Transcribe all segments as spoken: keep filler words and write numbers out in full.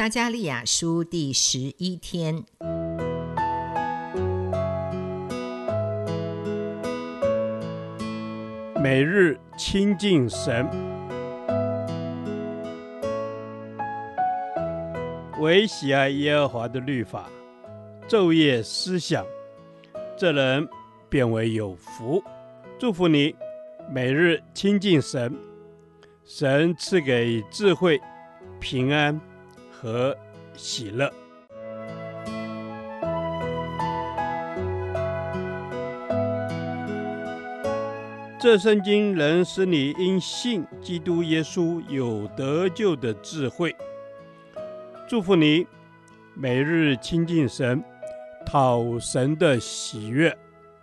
撒迦利亚书第十一天。 每日亲近神，唯喜爱耶和华的律法，昼夜思想，这人便为有福。祝福你，每日亲近神，神赐给智慧、平安和喜乐。这圣经能使你因信基督耶稣有得救的智慧。祝福你，每日亲近神，讨神的喜悦。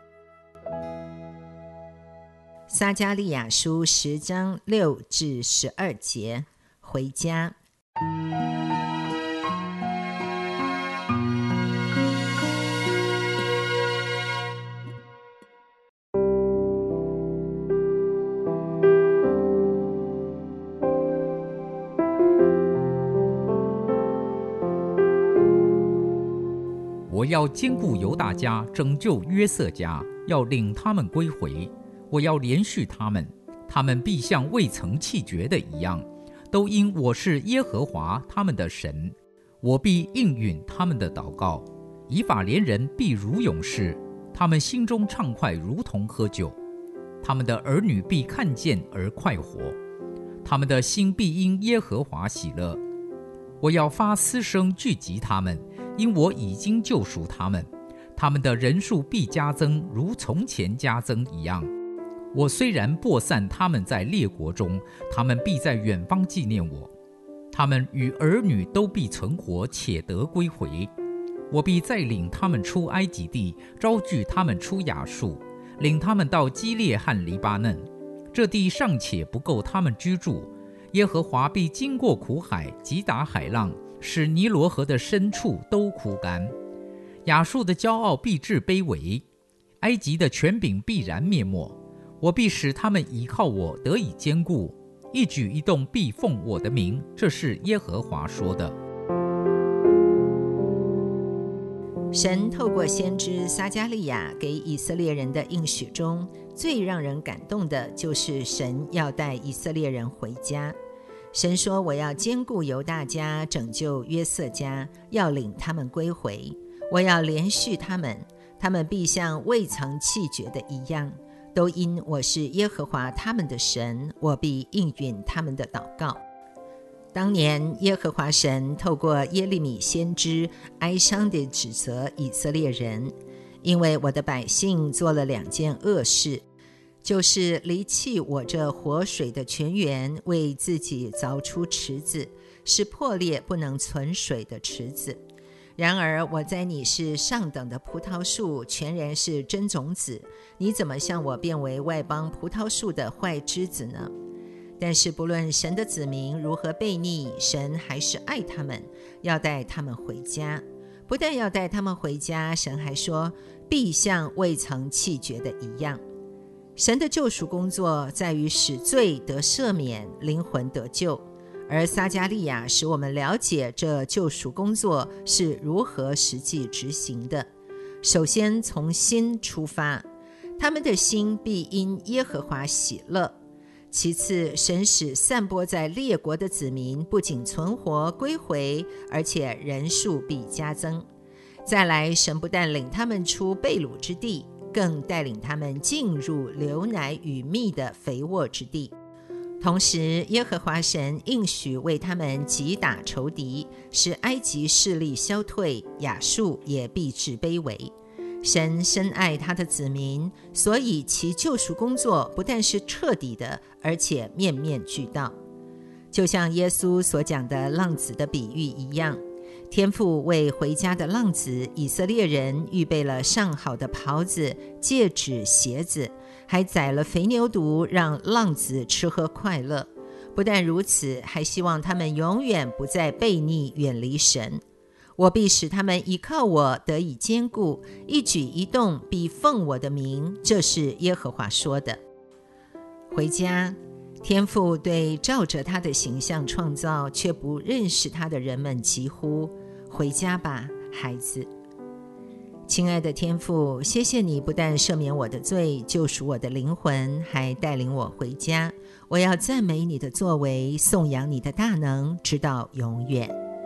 撒迦利亚书十章六至十二节，回家。 我要兼顾犹大家，拯救约瑟家，要领他们归回。我要连续他们，他们必像未曾弃绝的一样，都因我是耶和华他们的神。我必应允他们的祷告。以法莲人必如勇士，他们心中畅快如同喝酒。他们的儿女必看见而快活，他们的心必因耶和华喜乐。我要发嘶声聚集他们，因我已经救赎他们，他们的人数必加增，如从前加增一样。我虽然播散他们在列国中，他们必在远方纪念我。他们与儿女都必存活，且得归回。我必再领他们出埃及地，招聚他们出亚述，领他们到基列和黎巴嫩。这地尚且不够他们居住，耶和华必经过苦海，击打海浪，使尼罗河的深处都枯干。亚述的骄傲必致卑微，埃及的权柄必然灭没。我必使他们倚靠我得以坚固，一举一动必奉我的名，这是耶和华说的。 神透过先知撒迦利亚给以色列人的应许中，最让人感动的就是神要带以色列人回家。神说，我要兼顾犹大家，拯救约瑟家，要领他们归回。我要连续他们，他们必像未曾弃绝的一样，都因我是耶和华他们的神，我必应允他们的祷告。当年耶和华神透过耶利米先知哀伤地指责以色列人，因为我的百姓做了两件恶事，就是离弃我这活水的泉源，为自己凿出池子，是破裂不能存水的池子。然而我在你是上等的葡萄树，全然是真种子，你怎么向我变为外邦葡萄树的坏枝子呢？但是不论神的子民如何悖逆，神还是爱他们，要带他们回家。不但要带他们回家，神还说必像未曾弃绝的一样。神的救赎工作在于使罪得赦免，灵魂得救，而撒迦利亚使我们了解这救赎工作是如何实际执行的。首先从心出发，他们的心必因耶和华喜乐。其次，神使散播在列国的子民不仅存活归回，而且人数必加增。再来，神不但领他们出被掳之地，更带领他们进入流奶与蜜的肥沃之地。同时，耶和华神应许为他们击打仇敌，使埃及势力消退，亚述也必致卑微。神深爱他的子民，所以其救赎工作不但是彻底的，而且面面俱到。就像耶稣所讲的浪子的比喻一样，天父为回家的浪子以色列人预备了上好的袍子、戒指、鞋子，还宰了肥牛犊，让浪子吃喝快乐。不但如此，还希望他们永远不再悖逆，远离神。我必使他们依靠我得以坚固，一举一动必奉我的名，这是耶和华说的。回家天父对照着他的形象创造却不认识他的人们疾呼：回家吧，孩子。亲爱的天父，谢谢你不但赦免我的罪，救赎我的灵魂，还带领我回家。我要赞美你的作为，颂扬你的大能，直到永远。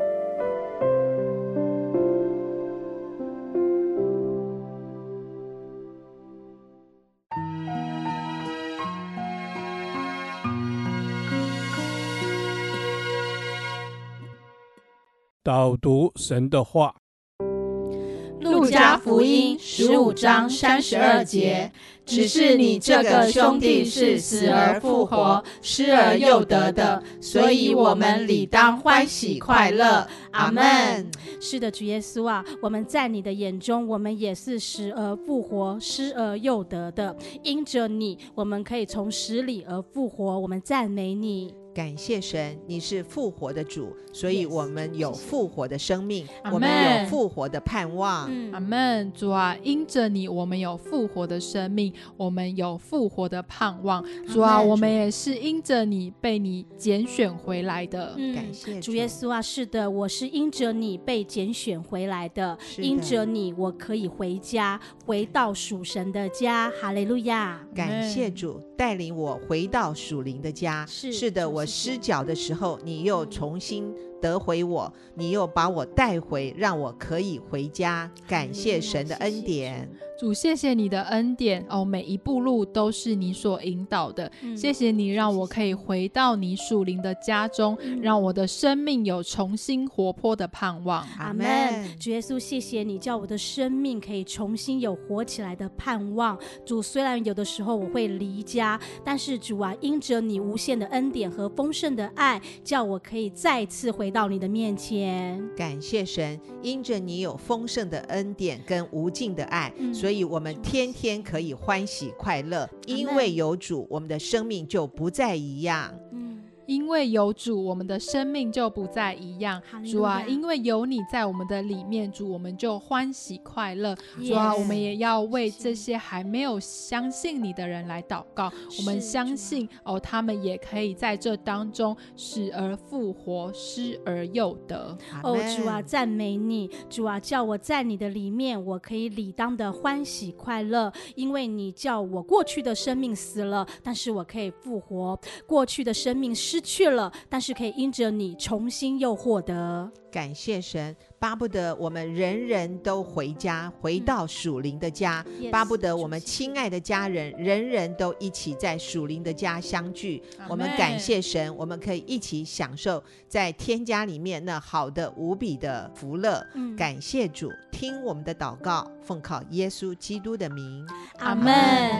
导读神的话。 路加福音十五章三十二节，只是你这个兄弟是死而复活，失而又得的，所以我们理当欢喜快乐。阿们。 是的，主耶稣啊，我们在你的眼中，我们也是死而复活，失而又得的。因着你，我们可以从死里而复活。我们赞美你。 感谢神，你是复活的主，所以我们有复活的生命， Yes. 我们有复活的盼望。 阿们。主啊，因着你，我们有复活的生命，我们有复活的盼望。主啊，我们也是因着你被你拣选回来的。 嗯、 感谢 主, 主耶稣啊，是的，我是因着你被拣选回来的， 的因着你我可以回家，回到属神的家。哈利路亚。 感谢主带领我回到属灵的家。 是是的，我失脚的时候，你又重新得回我，你又把我带回，让我可以回家。感谢神的恩典。 主，谢谢你的恩典哦，每一步路都是你所引导的、嗯、谢谢你让我可以回到你属灵的家中、嗯、让我的生命有重新活泼的盼望。 阿们。主耶稣，谢谢你叫我的生命可以重新有活起来的盼望。主，虽然有的时候我会离家，但是主啊，因着你无限的恩典和丰盛的爱，叫我可以再次回到你的面前。 感谢神，因着你有丰盛的恩典跟无尽的爱、嗯、所以我们天天可以欢喜快乐，因为有主，我们的生命就不再一样。 嗯， 因为有主，我们的生命就不再一样。主啊，因为有你在我们的里面，主，我们就欢喜快乐。主啊，我们也要为这些还没有相信你的人来祷告。我们相信哦，他们也可以在这当中死而复活，失而又得。 哦，主啊，赞美你。主啊，叫我在你的里面，我可以理当的欢喜快乐，因为你叫我过去的生命死了，但是我可以复活；过去的生命失去了，但是可以因着你重新又获得。 感谢神，巴不得我们人人都回家，回到属灵的家、嗯、巴不得我们亲爱的家人人人都一起在属灵的家相聚。我们感谢神，我们可以一起享受在天家里面那好的无比的福乐、嗯、感谢主，听我们的祷告，奉靠耶稣基督的名。 阿们。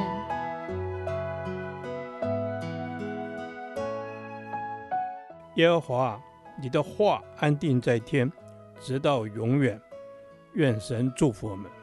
耶和华，你的话安定在天，直到永远。愿神祝福我们。